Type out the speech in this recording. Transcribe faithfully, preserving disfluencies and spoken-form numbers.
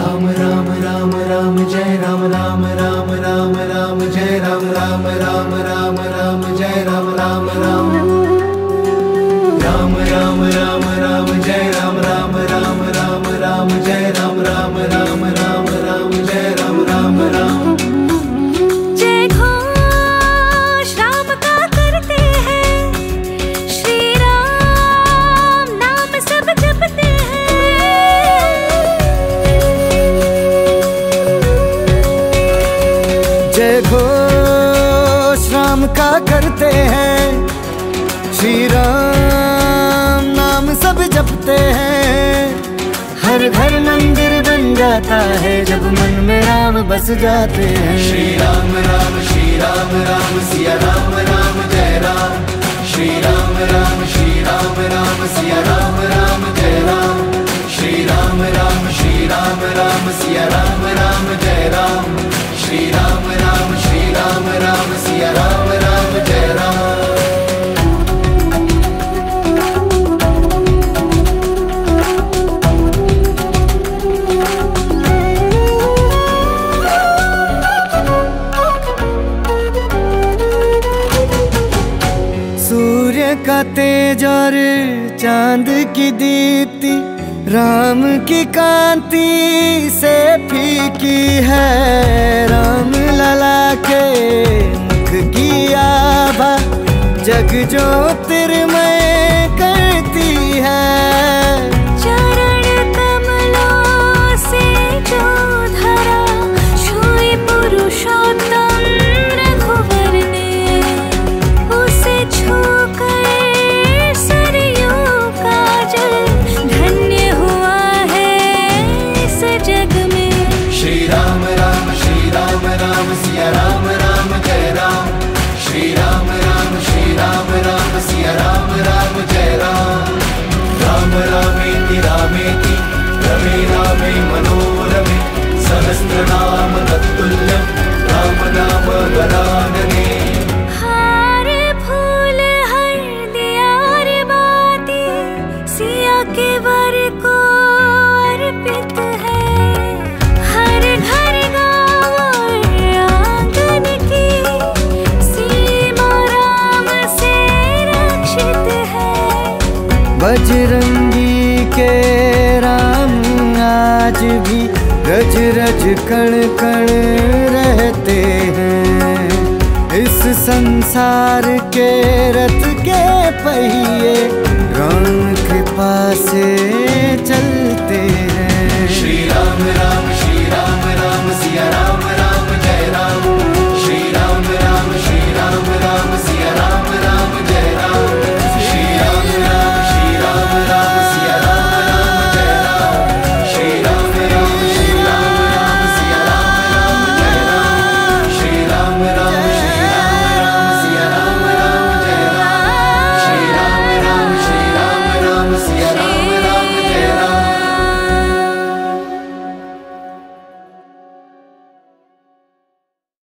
राम राम राम राम जय राम राम राम राम राम जय राम राम राम राम राम जय राम राम राम राम राम राम राम जय राम राम राम राम राम जय राम राम राम राम राम जय राम राम राम। जय घोष राम का करते हैं, श्री राम नाम सब जपते हैं। जय घोष राम का करते हैं, श्री राम नाम सब जपते हैं। हर घर मंदिर बन जाता है जब मन में राम बस जाते हैं। श्री राम राम श्री राम राम सिया राम राम जय राम। श्री राम राम श्री राम राम सिया राम राम जय राम। श्री राम राम श्री राम राम सिया राम राम जय राम। श्री राम राम श्री राम राम सिया राम राम जय राम। सूर्य का तेज और चांद की दीप्ति राम की कांति से फीकी है। राम लला के मुख की आभा जग ज्योतिर्मय करती है। चरण कमलों से जो धरा छुई पुरुषोत्तम रघुवर ने, उसे छूकर सरयों का जल धन्य हुआ है इस जग में। श्री राम राम श्री राम राम सिया राम राम जय राम। श्री राम राम श्री राम राम सिया राम राम जय राम। राम रामेति रामेति रमे रामे मनोरमे सहस्रनाम तत्तुल्यं राम नाम वरानने। हार फूल हल्दिया और बाती सिया के वर को अर्पित है। हर घर गाँव और आंगन की सीमा राम से रक्षित है। बजरंगी के राम आज भी रज रज कण कण रहते हैं। इस संसार के रथ के पहिए राम कृपा से चलते